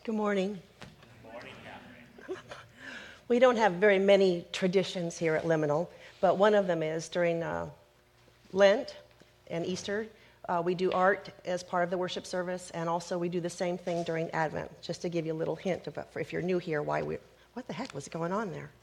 Good morning. Good morning, Catherine. We don't have very many traditions here at Liminal, but one of them is during Lent and Easter, we do art as part of the worship service, and also we do the same thing during Advent, just to give you a little hint about, if you're new here, what the heck was going on there?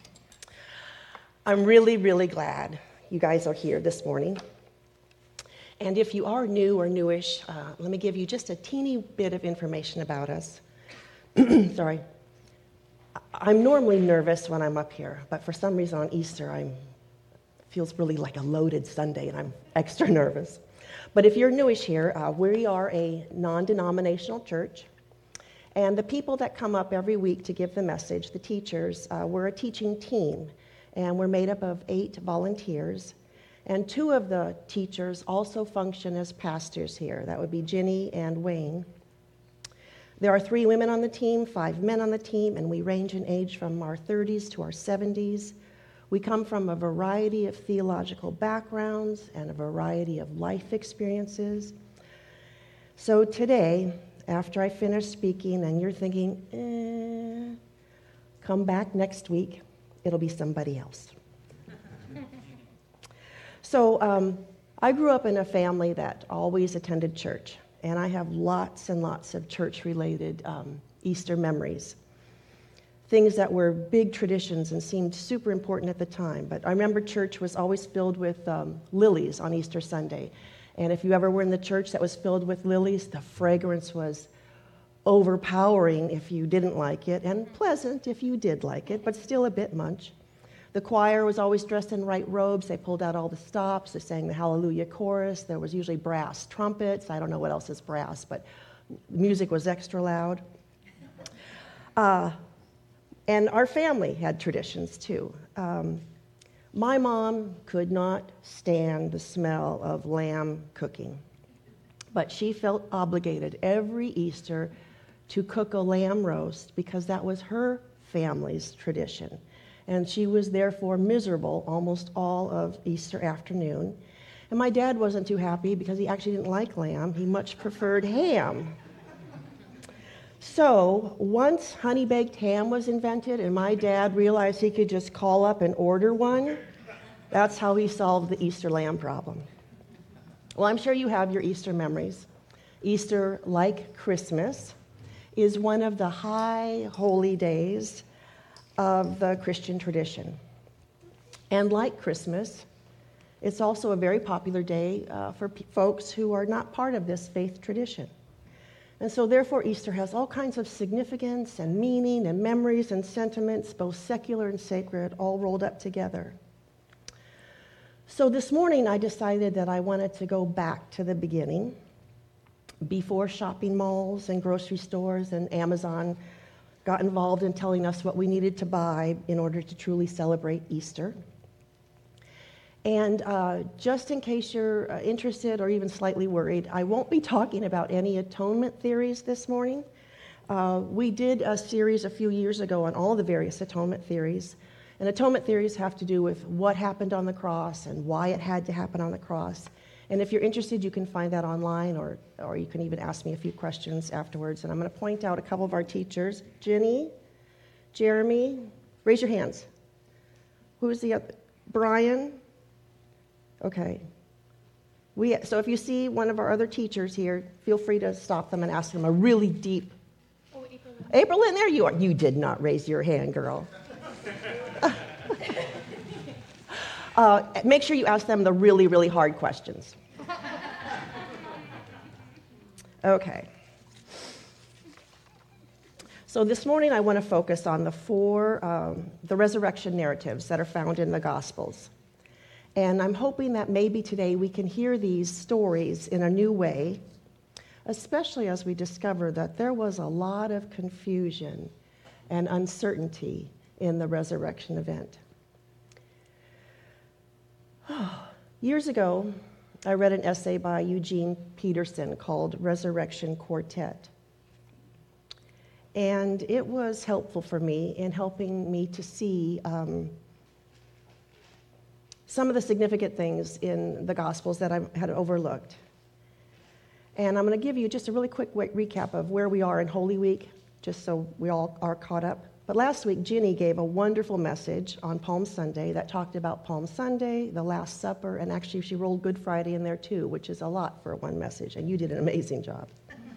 I'm really, really glad you guys are here this morning. And if you are new or newish, let me give you just a teeny bit of information about us. Sorry. I'm normally nervous when I'm up here, but for some reason on Easter, it feels really like a loaded Sunday, and I'm extra nervous. But if you're newish here, we are a non-denominational church, and the people that come up every week to give the message, the teachers, we're a teaching team, and we're made up of 8 volunteers, and 2 of the teachers also function as pastors here. That would be Ginny and Wayne. There are 3 women on the team, 5 men on the team, and we range in age from our 30s to our 70s. We come from a variety of theological backgrounds and a variety of life experiences. So today, after I finish speaking and you're thinking, come back next week, it'll be somebody else. So I grew up in a family that always attended church. And I have lots and lots of church-related Easter memories. Things that were big traditions and seemed super important at the time. But I remember church was always filled with lilies on Easter Sunday. And if you ever were in the church that was filled with lilies, the fragrance was overpowering if you didn't like it, and pleasant if you did like it, but still a bit much. The choir was always dressed in white robes. They pulled out all the stops. They sang the Hallelujah chorus. There was usually brass trumpets. I don't know what else is brass, but music was extra loud. And our family had traditions, too. My mom could not stand the smell of lamb cooking, but she felt obligated every Easter to cook a lamb roast because that was her family's tradition. And she was therefore miserable almost all of Easter afternoon. And my dad wasn't too happy because he actually didn't like lamb. He much preferred ham. So once honey-baked ham was invented and my dad realized he could just call up and order one, that's how he solved the Easter lamb problem. Well, I'm sure you have your Easter memories. Easter, like Christmas, is one of the high holy days of the Christian tradition. And like Christmas, it's also a very popular day for folks who are not part of this faith tradition. And so therefore Easter has all kinds of significance and meaning and memories and sentiments, both secular and sacred, all rolled up together. So this morning I decided that I wanted to go back to the beginning, before shopping malls and grocery stores and Amazon got involved in telling us what we needed to buy in order to truly celebrate Easter. And just in case you're interested or even slightly worried, I won't be talking about any atonement theories this morning. We did a series a few years ago on all the various atonement theories. And atonement theories have to do with what happened on the cross and why it had to happen on the cross. And if you're interested, you can find that online, or you can even ask me a few questions afterwards. And I'm going to point out a couple of our teachers. Ginny, Jeremy, raise your hands. Who's the other? Brian? Okay. So if you see one of our other teachers here, feel free to stop them and ask them a really deep... Oh, April. April, in there you are. You did not raise your hand, girl. Make sure you ask them the really, really hard questions. Okay. So this morning I want to focus on the resurrection narratives that are found in the Gospels. And I'm hoping that maybe today we can hear these stories in a new way, especially as we discover that there was a lot of confusion and uncertainty in the resurrection event. Years ago, I read an essay by Eugene Peterson called Resurrection Quartet. And it was helpful for me in helping me to see some of the significant things in the Gospels that I had overlooked. And I'm going to give you just a really quick recap of where we are in Holy Week just so we all are caught up. But last week, Ginny gave a wonderful message on Palm Sunday that talked about Palm Sunday, the Last Supper, and actually she rolled Good Friday in there too, which is a lot for one message, and you did an amazing job.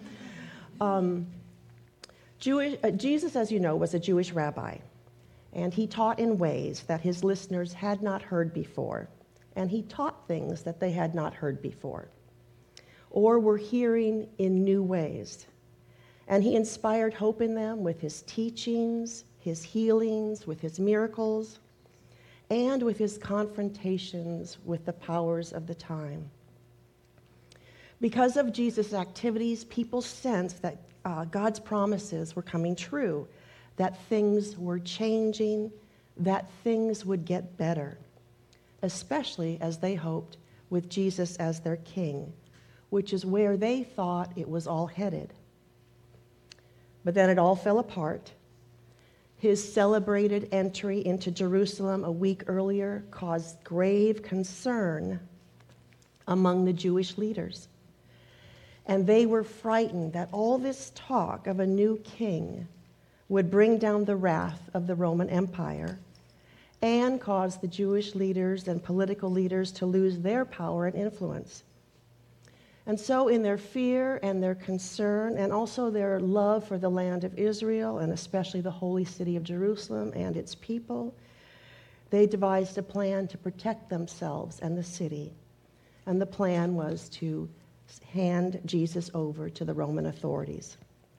Jesus, as you know, was a Jewish rabbi, and he taught in ways that his listeners had not heard before, and he taught things that they had not heard before, or were hearing in new ways. And he inspired hope in them with his teachings, his healings, with his miracles, and with his confrontations with the powers of the time. Because of Jesus' activities, people sensed that God's promises were coming true, that things were changing, that things would get better, especially as they hoped with Jesus as their king, which is where they thought it was all headed. But then it all fell apart. His celebrated entry into Jerusalem a week earlier caused grave concern among the Jewish leaders. And they were frightened that all this talk of a new king would bring down the wrath of the Roman Empire and cause the Jewish leaders and political leaders to lose their power and influence. And so in their fear and their concern, and also their love for the land of Israel, and especially the holy city of Jerusalem and its people, they devised a plan to protect themselves and the city. And the plan was to hand Jesus over to the Roman authorities.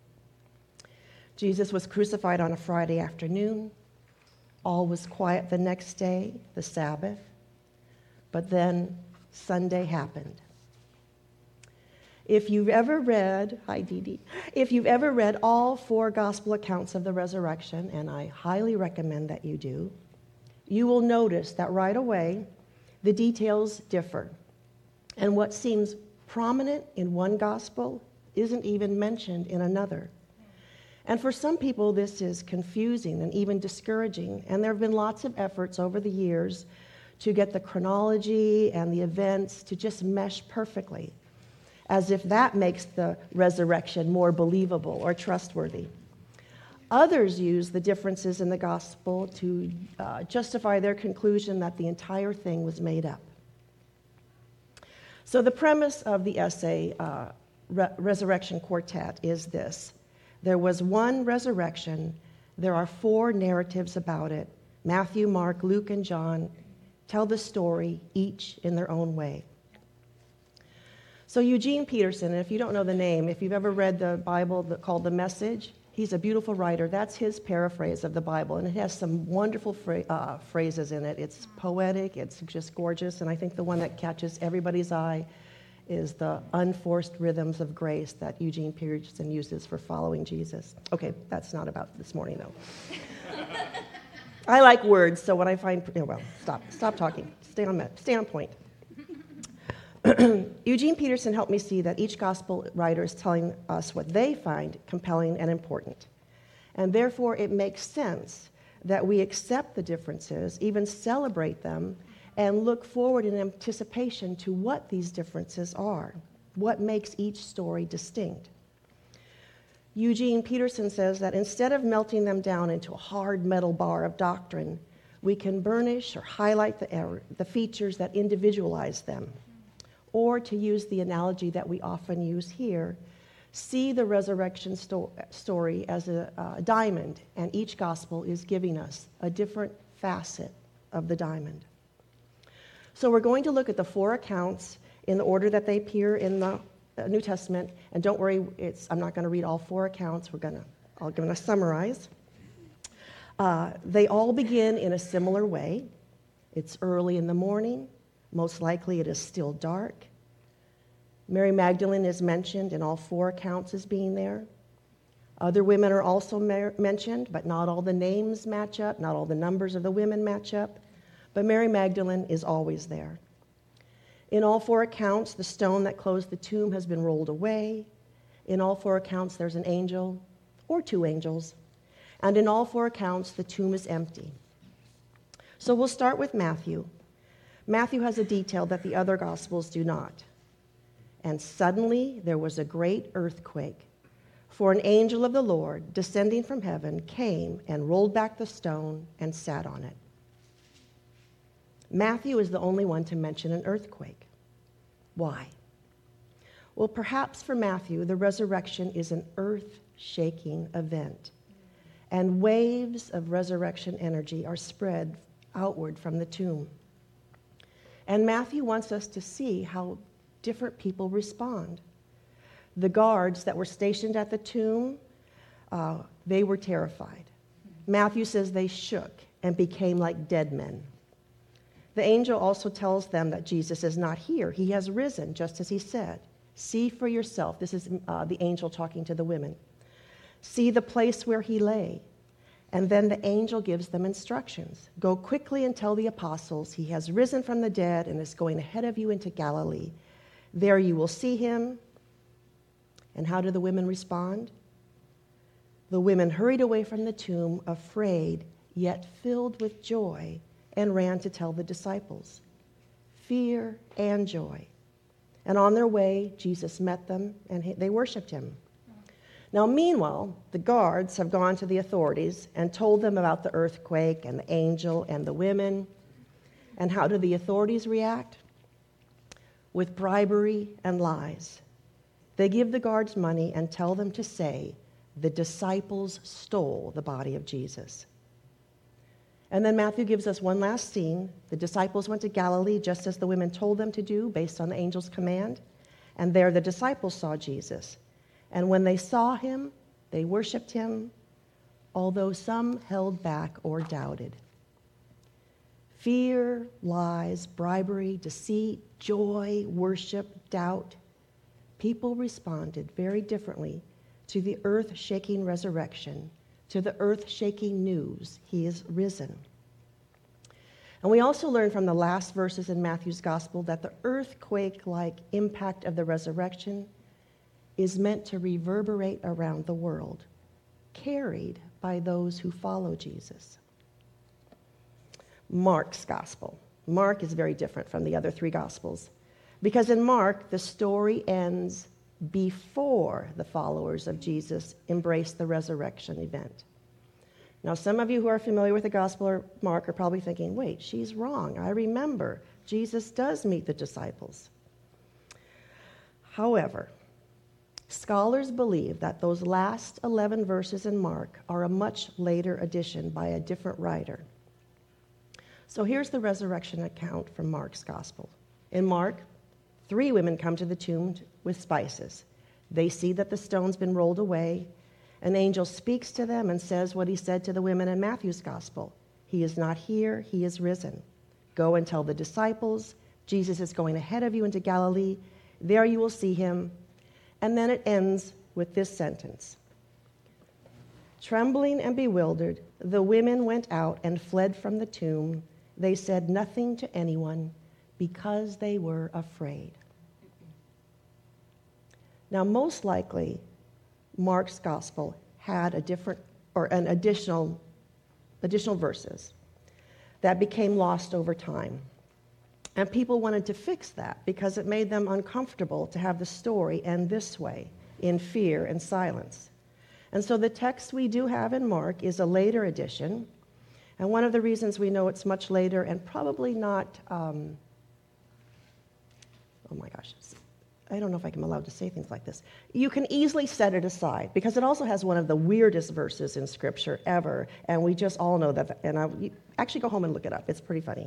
Jesus was crucified on a Friday afternoon. All was quiet the next day, the Sabbath. But then Sunday happened. If you've ever read, hi Dee Dee, if you've ever read all 4 gospel accounts of the resurrection, and I highly recommend that you do, you will notice that right away the details differ. And what seems prominent in one gospel isn't even mentioned in another. And for some people, this is confusing and even discouraging. And there have been lots of efforts over the years to get the chronology and the events to just mesh perfectly, as if that makes the resurrection more believable or trustworthy. Others use the differences in the gospel to justify their conclusion that the entire thing was made up. So the premise of the essay, Resurrection Quartet, is this. There was one resurrection. There are 4 narratives about it. Matthew, Mark, Luke, and John tell the story, each in their own way. So Eugene Peterson, and if you don't know the name, if you've ever read the Bible called The Message, he's a beautiful writer. That's his paraphrase of the Bible, and it has some wonderful phrases in it. It's poetic, it's just gorgeous, and I think the one that catches everybody's eye is the unforced rhythms of grace that Eugene Peterson uses for following Jesus. Okay, that's not about this morning, though. I like words, so when I find... well, stop talking. Stay on point. Eugene Peterson helped me see that each gospel writer is telling us what they find compelling and important. And therefore, it makes sense that we accept the differences, even celebrate them, and look forward in anticipation to what these differences are, what makes each story distinct. Eugene Peterson says that instead of melting them down into a hard metal bar of doctrine, we can burnish or highlight the features that individualize them. Or to use the analogy that we often use here, see the resurrection story as a diamond, and each gospel is giving us a different facet of the diamond. So we're going to look at the 4 accounts in the order that they appear in the New Testament, and don't worry, I'm not going to read all 4 accounts. I'm going to summarize. They all begin in a similar way. It's early in the morning. Most likely it is still dark. Mary Magdalene is mentioned in all 4 accounts as being there. Other women are also mentioned, but not all the names match up, not all the numbers of the women match up. But Mary Magdalene is always there. In all 4 accounts, the stone that closed the tomb has been rolled away. In all 4 accounts, there's an angel or 2 angels. And in all 4 accounts, the tomb is empty. So we'll start with Matthew. Matthew has a detail that the other Gospels do not. And suddenly there was a great earthquake, For an angel of the Lord, descending from heaven, came and rolled back the stone and sat on it. Matthew is the only one to mention an earthquake. Why? Well, perhaps for Matthew, the resurrection is an earth-shaking event, and waves of resurrection energy are spread outward from the tomb. And Matthew wants us to see how different people respond. The guards that were stationed at the tomb, they were terrified. Matthew says they shook and became like dead men. The angel also tells them that Jesus is not here. He has risen, just as he said. See for yourself. This is the angel talking to the women. See the place where he lay. And then the angel gives them instructions. Go quickly and tell the apostles he has risen from the dead and is going ahead of you into Galilee. There you will see him. And how do the women respond? The women hurried away from the tomb, afraid, yet filled with joy, and ran to tell the disciples. Fear and joy. And on their way, Jesus met them, and they worshiped him. Now, meanwhile, the guards have gone to the authorities and told them about the earthquake and the angel and the women. And how do the authorities react? With bribery and lies. They give the guards money and tell them to say, the disciples stole the body of Jesus. And then Matthew gives us one last scene. The disciples went to Galilee just as the women told them to do based on the angel's command. And there the disciples saw Jesus. And when they saw him, they worshiped him, although some held back or doubted. Fear, lies, bribery, deceit, joy, worship, doubt. People responded very differently to the earth-shaking resurrection, to the earth-shaking news he is risen. And we also learn from the last verses in Matthew's gospel that the earthquake-like impact of the resurrection is meant to reverberate around the world, carried by those who follow Jesus. Mark's gospel. Mark is very different from the other three gospels, because in Mark, the story ends before the followers of Jesus embrace the resurrection event. Now, some of you who are familiar with the Gospel of Mark are probably thinking, wait, she's wrong. I remember Jesus does meet the disciples. However, scholars believe that those last 11 verses in Mark are a much later addition by a different writer. So here's the resurrection account from Mark's Gospel. In Mark, 3 women come to the tomb with spices. They see that the stone's been rolled away. An angel speaks to them and says what he said to the women in Matthew's gospel. He is not here, he is risen. Go and tell the disciples, Jesus is going ahead of you into Galilee. There you will see him. And then it ends with this sentence. Trembling and bewildered, the women went out and fled from the tomb. They said nothing to anyone because they were afraid. Now, most likely, Mark's gospel had an additional verses that became lost over time. And people wanted to fix that because it made them uncomfortable to have the story end this way, in fear and silence. And so the text we do have in Mark is a later edition. And one of the reasons we know it's much later and probably not, oh my gosh, I don't know if I'm allowed to say things like this. You can easily set it aside because it also has one of the weirdest verses in Scripture ever, and we just all know that. And actually go home and look it up. It's pretty funny.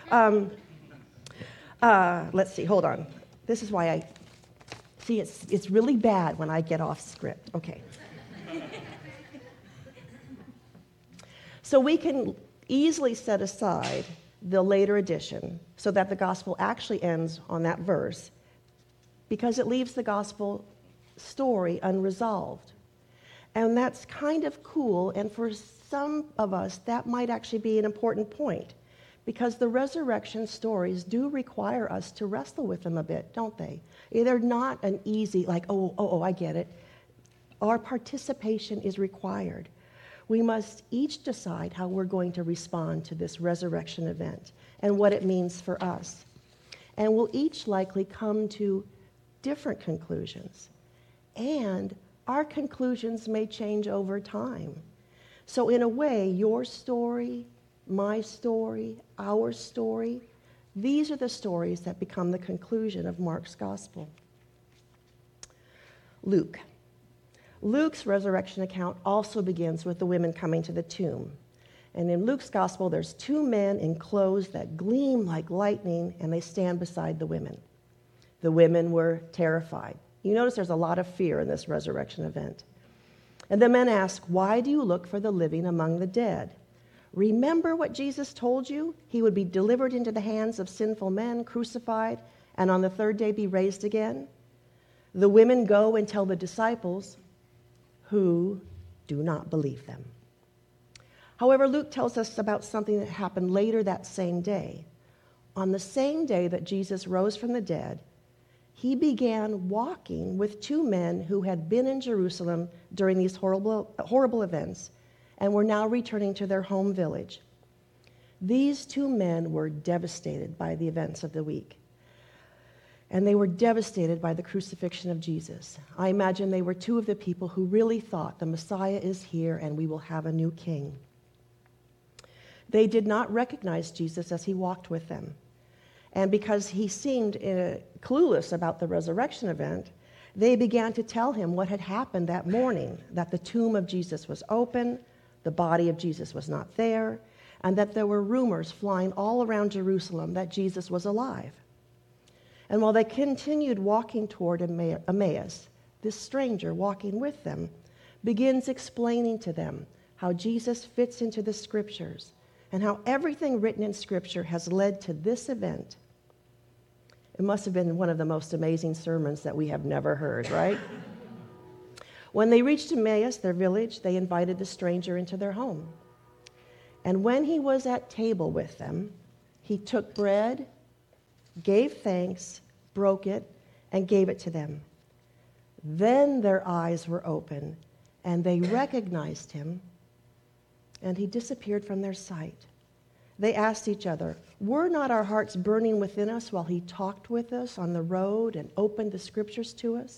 Let's see. Hold on. This is why it's really bad when I get off script. Okay. So we can easily set aside the later edition so that the gospel actually ends on that verse, because it leaves the gospel story unresolved. And that's kind of cool, and for some of us, that might actually be an important point, because the resurrection stories do require us to wrestle with them a bit, don't they? They're not an easy, like, oh, I get it. Our participation is required. We must each decide how we're going to respond to this resurrection event and what it means for us. And we'll each likely come to different conclusions. And Our conclusions may change over time. So in a way, your story, my story, our story, these are the stories that become the conclusion of Mark's gospel. Luke. Luke's resurrection account also begins with the women coming to the tomb. And in Luke's gospel, there's two men in clothes that gleam like lightning, and they stand beside the women. The women were terrified. You notice there's a lot of fear in this resurrection event. And the men ask, "Why do you look for the living among the dead? Remember what Jesus told you? He would be delivered into the hands of sinful men, crucified, and on the third day be raised again." The women go and tell the disciples, who do not believe them. However, Luke tells us about something that happened later that same day. On the same day that Jesus rose from the dead, he began walking with two men who had been in Jerusalem during these horrible events and were now returning to their home village. These two men were devastated by the events of the week, and they were devastated by the crucifixion of Jesus. I imagine they were two of the people who really thought the Messiah is here and we will have a new king. They did not recognize Jesus as he walked with them. And because he seemed clueless about the resurrection event, they began to tell him what had happened that morning, that the tomb of Jesus was open, the body of Jesus was not there, and that there were rumors flying all around Jerusalem that Jesus was alive. And while they continued walking toward Emmaus, this stranger walking with them begins explaining to them how Jesus fits into the scriptures and how everything written in scripture has led to this event. It must have been one of the most amazing sermons that we have never heard, right? When they reached Emmaus, their village, they invited the stranger into their home. And when he was at table with them, he took bread, gave thanks, broke it, and gave it to them. Then their eyes were open, and they recognized him, and he disappeared from their sight. They asked each other, "Were not our hearts burning within us while he talked with us on the road and opened the scriptures to us?"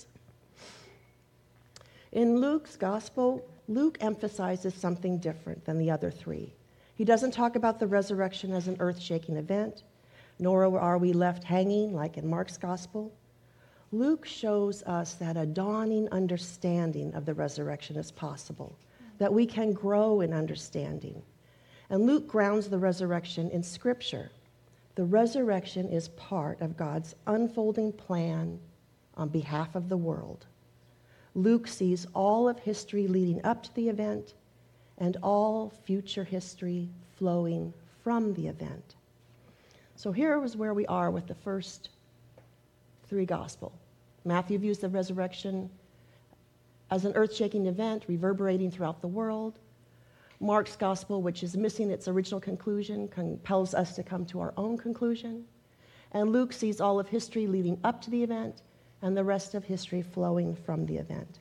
In Luke's gospel, Luke emphasizes something different than the other three. He doesn't talk about the resurrection as an earth-shaking event, nor are we left hanging like in Mark's gospel. Luke shows us that a dawning understanding of the resurrection is possible, that we can grow in understanding. And Luke grounds the resurrection in Scripture. The resurrection is part of God's unfolding plan on behalf of the world. Luke sees all of history leading up to the event and all future history flowing from the event. So here is where we are with the first three gospels. Matthew views the resurrection as an earth-shaking event reverberating throughout the world. Mark's gospel, which is missing its original conclusion, compels us to come to our own conclusion. And Luke sees all of history leading up to the event and the rest of history flowing from the event.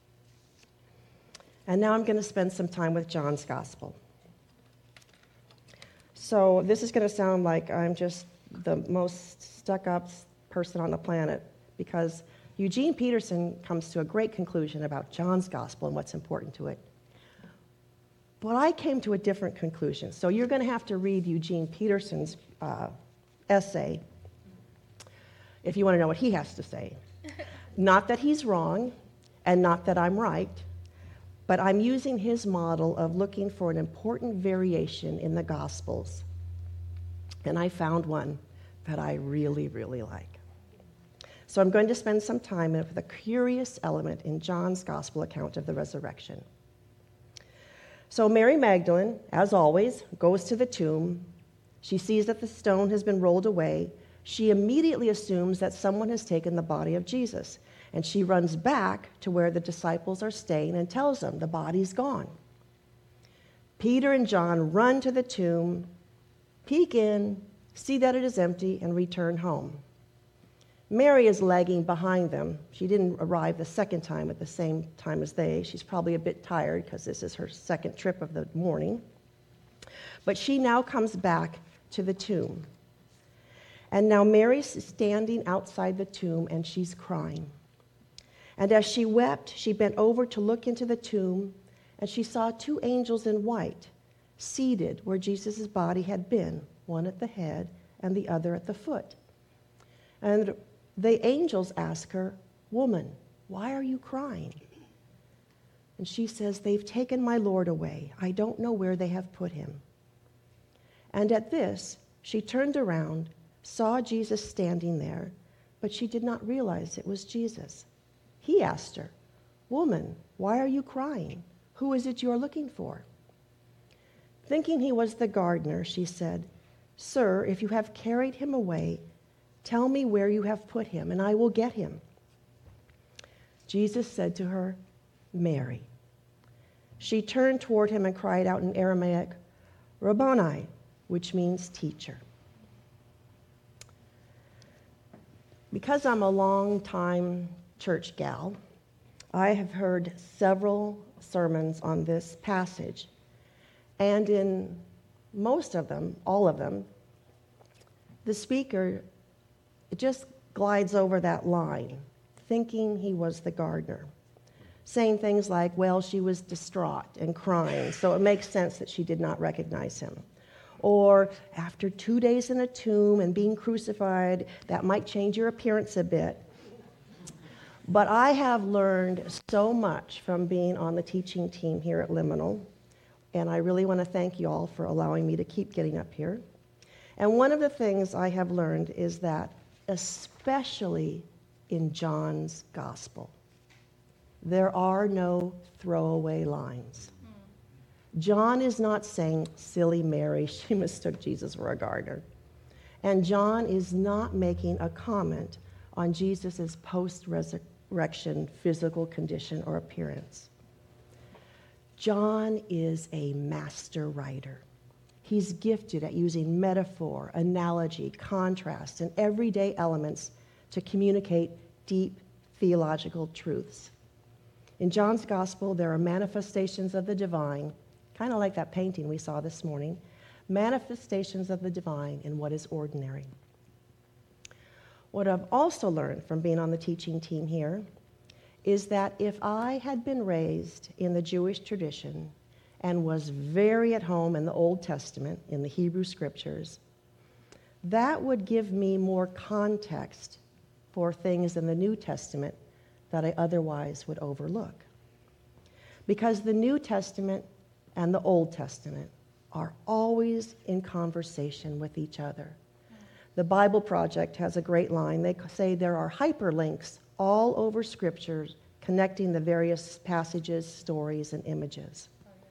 And now I'm going to spend some time with John's gospel. So this is going to sound like I'm just the most stuck-up person on the planet, because Eugene Peterson comes to a great conclusion about John's gospel and what's important to it. But I came to a different conclusion. So you're going to have to read Eugene Peterson's essay if you want to know what he has to say. Not that he's wrong, and not that I'm right, but I'm using his model of looking for an important variation in the Gospels. And I found one that I really, really like. So I'm going to spend some time with a curious element in John's Gospel account of the resurrection. So Mary Magdalene, as always, goes to the tomb. She sees that the stone has been rolled away. She immediately assumes that someone has taken the body of Jesus, and she runs back to where the disciples are staying and tells them the body's gone. Peter and John run to the tomb, peek in, see that it is empty, and return home. Mary is lagging behind them. She didn't arrive the second time at the same time as they. She's probably a bit tired because this is her second trip of the morning. But she now comes back to the tomb. And now Mary's standing outside the tomb and she's crying. And as she wept, she bent over to look into the tomb, and she saw two angels in white, seated where Jesus' body had been, one at the head and the other at the foot. And the angels ask her, "Woman, why are you crying?" And she says, "They've taken my Lord away. I don't know where they have put him." And at this, she turned around, saw Jesus standing there, but she did not realize it was Jesus. He asked her, "Woman, why are you crying? Who is it you are looking for?" Thinking he was the gardener, she said, "Sir, if you have carried him away, tell me where you have put him, and I will get him." Jesus said to her, "Mary." She turned toward him and cried out in Aramaic, "Rabboni," which means teacher. Because I'm a long-time church gal, I have heard several sermons on this passage. And in most of them, all of them, the speaker just glides over that line, thinking he was the gardener, saying things like, well, she was distraught and crying, so it makes sense that she did not recognize him. Or after 2 days in a tomb and being crucified, that might change your appearance a bit. But I have learned so much from being on the teaching team here at Liminal, and I really want to thank you all for allowing me to keep getting up here. And one of the things I have learned is that, especially in John's gospel, there are no throwaway lines. John is not saying, "Silly Mary, she mistook Jesus for a gardener." And John is not making a comment on Jesus' post-resurrection physical condition or appearance. John is a master writer. He's gifted at using metaphor, analogy, contrast, and everyday elements to communicate deep theological truths. In John's gospel, there are manifestations of the divine, kind of like that painting we saw this morning, manifestations of the divine in what is ordinary. What I've also learned from being on the teaching team here is that if I had been raised in the Jewish tradition and was very at home in the Old Testament, in the Hebrew Scriptures, that would give me more context for things in the New Testament that I otherwise would overlook. Because the New Testament and the Old Testament are always in conversation with each other. The Bible Project has a great line. They say there are hyperlinks all over Scriptures connecting the various passages, stories, and images.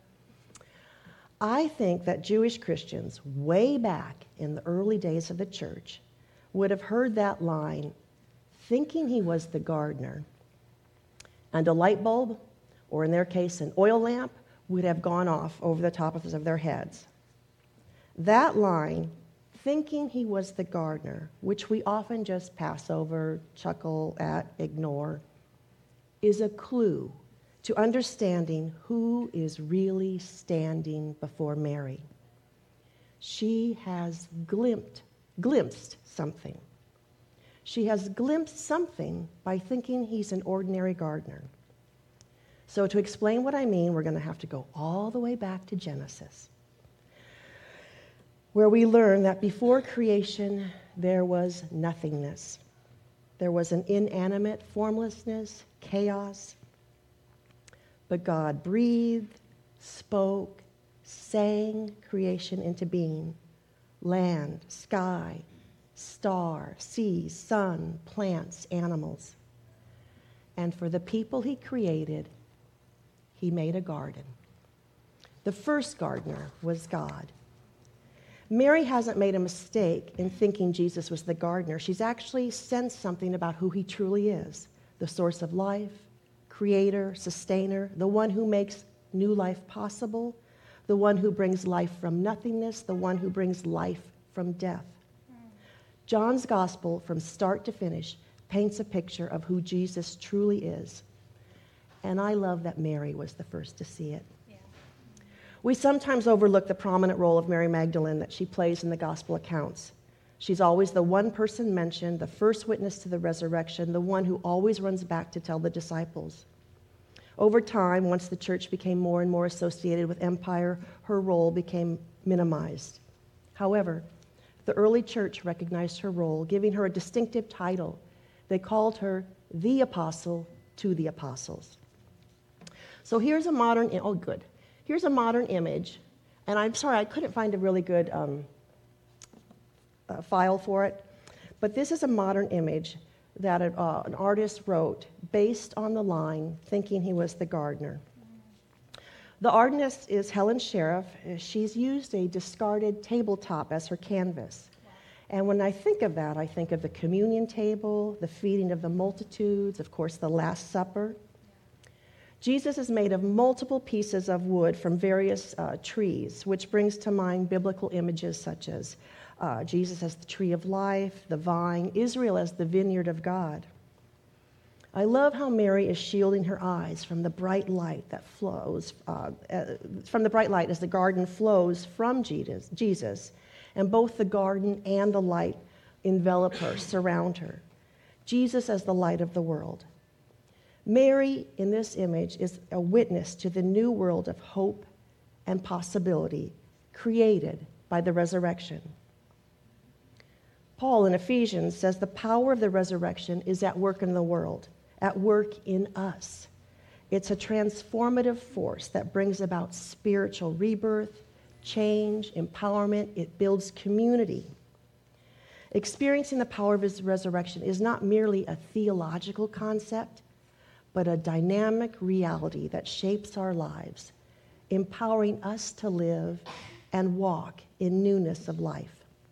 I think that Jewish Christians way back in the early days of the church would have heard that line thinking he was the gardener, and a light bulb, or in their case an oil lamp, would have gone off over the top of their heads. That line, thinking he was the gardener, which we often just pass over, chuckle at, ignore, is a clue to understanding who is really standing before Mary. She has glimpsed something. She has glimpsed something by thinking he's an ordinary gardener. So to explain what I mean, we're going to have to go all the way back to Genesis, where we learn that before creation, there was nothingness. There was an inanimate formlessness, chaos. But God breathed, spoke, sang creation into being. Land, sky, star, sea, sun, plants, animals. And for the people he created, he made a garden. The first gardener was God. Mary hasn't made a mistake in thinking Jesus was the gardener. She's actually sensed something about who he truly is, the source of life, creator, sustainer, the one who makes new life possible, the one who brings life from nothingness, the one who brings life from death. John's gospel, from start to finish, paints a picture of who Jesus truly is. And I love that Mary was the first to see it. Yeah. We sometimes overlook the prominent role of Mary Magdalene that she plays in the gospel accounts. She's always the one person mentioned, the first witness to the resurrection, the one who always runs back to tell the disciples. Over time, once the church became more and more associated with empire, her role became minimized. However, the early church recognized her role, giving her a distinctive title. They called her the apostle to the apostles. So here's a modern image, and I'm sorry, I couldn't find a really good file for it, but this is a modern image that an artist wrote based on the line, thinking he was the gardener. The artist is Helen Sheriff. She's used a discarded tabletop as her canvas. And when I think of that, I think of the communion table, the feeding of the multitudes, of course, the Last Supper. Jesus is made of multiple pieces of wood from various trees, which brings to mind biblical images such as Jesus as the tree of life, the vine, Israel as the vineyard of God. I love how Mary is shielding her eyes from the bright light that flows, from the bright light as the garden flows from Jesus, and both the garden and the light envelop her, surround her. Jesus as the light of the world. Mary, in this image, is a witness to the new world of hope and possibility created by the resurrection. Paul in Ephesians says the power of the resurrection is at work in the world, at work in us. It's a transformative force that brings about spiritual rebirth, change, empowerment. It builds community. Experiencing the power of his resurrection is not merely a theological concept, but a dynamic reality that shapes our lives, empowering us to live and walk in newness of life.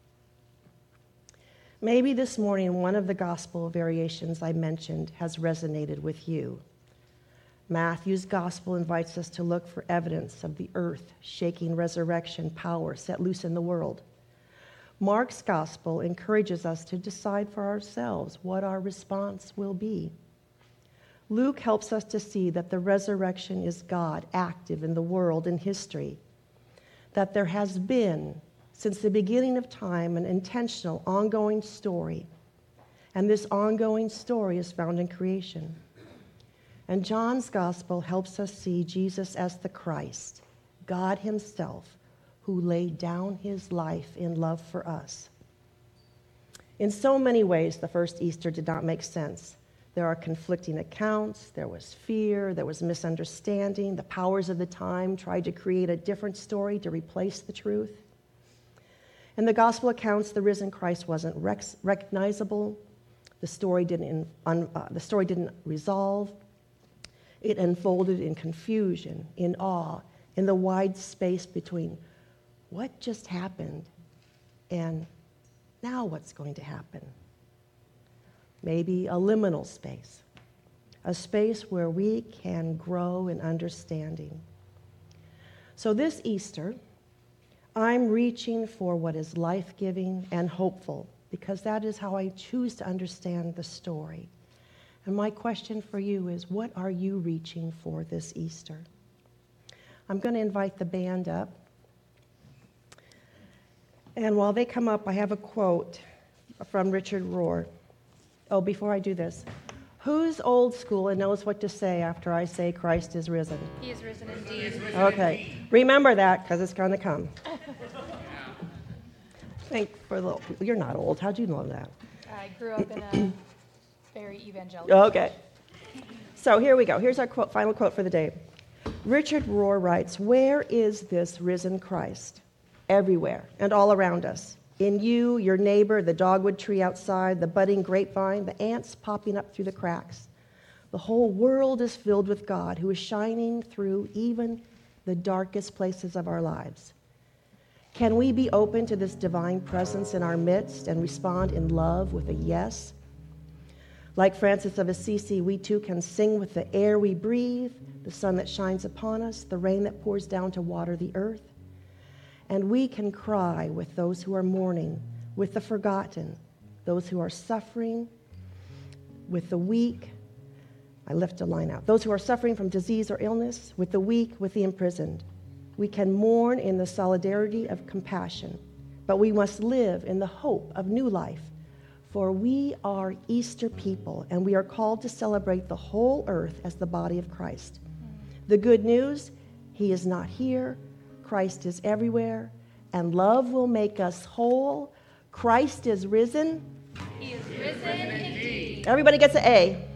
Maybe this morning one of the gospel variations I mentioned has resonated with you. Matthew's gospel invites us to look for evidence of the earth-shaking resurrection power set loose in the world. Mark's gospel encourages us to decide for ourselves what our response will be. Luke helps us to see that the resurrection is God active in the world and history, that there has been, since the beginning of time, an intentional, ongoing story. And this ongoing story is found in creation. And John's gospel helps us see Jesus as the Christ, God himself, who laid down his life in love for us. In so many ways, the first Easter did not make sense. There are conflicting accounts, there was fear, there was misunderstanding. The powers of the time tried to create a different story to replace the truth. In the gospel accounts, the risen Christ wasn't recognizable. The story didn't resolve. It unfolded in confusion, in awe, in the wide space between what just happened and now what's going to happen. Maybe a liminal space, a space where we can grow in understanding. So this Easter, I'm reaching for what is life-giving and hopeful, because that is how I choose to understand the story. And my question for you is, what are you reaching for this Easter? I'm going to invite the band up. And while they come up, I have a quote from Richard Rohr. Oh, before I do this, who's old school and knows what to say after I say Christ is risen? He is risen indeed. Okay, remember that because it's going to come. You're not old. How'd you know that? I grew up in a very evangelical. Okay. So here we go. Here's our final quote for the day. Richard Rohr writes, "Where is this risen Christ? Everywhere and all around us. In you, your neighbor, the dogwood tree outside, the budding grapevine, the ants popping up through the cracks. The whole world is filled with God, who is shining through even the darkest places of our lives. Can we be open to this divine presence in our midst and respond in love with a yes? Like Francis of Assisi, we too can sing with the air we breathe, the sun that shines upon us, the rain that pours down to water the earth. And we can cry with those who are mourning, with the forgotten, those who are suffering, with the weak." I left a line out. "Those who are suffering from disease or illness, with the weak, with the imprisoned. We can mourn in the solidarity of compassion, but we must live in the hope of new life. For we are Easter people, and we are called to celebrate the whole earth as the body of Christ. The good news, he is not here, Christ is everywhere, and love will make us whole. Christ is risen. He is risen indeed. Everybody gets an A.